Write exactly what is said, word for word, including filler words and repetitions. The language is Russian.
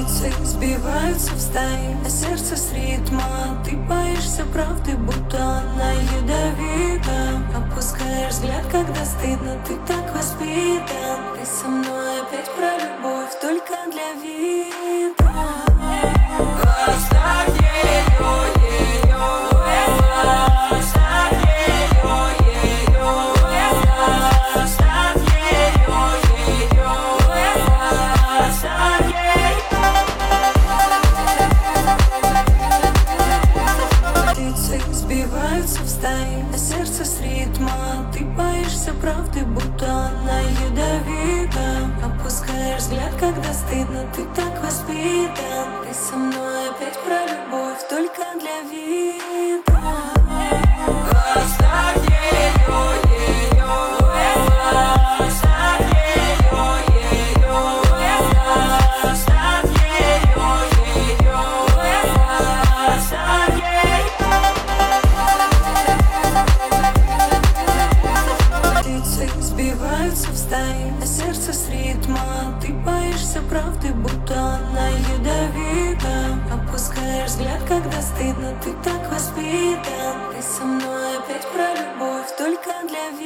Птицы сбиваются в стаи, а сердце с ритма. Ты боишься правды, будто она ядовита. Опускаешь взгляд, когда стыдно, ты так воспитан. Ты со мной опять про любовь, только для вида. Оставь ее, ее, оставь ее, ее, оставь ее, ее, оставь ее. Птицы сбиваются в стаи, а сердце с ритма. Ты боишься правды, будто она ядовита. Опускаешь взгляд, когда стыдно, ты так воспитан. Ты со мной опять про любовь, только для вида. Оставь ее, ее, оставь ее, ее, оставь ее, ее, оставь ее. Птицы сбиваются в стаи, а сердце с ритма. Ты боишься правды, будто она ядовита. Опускаешь взгляд, когда стыдно, ты так воспитан. Ты со мной опять про любовь, только для вида.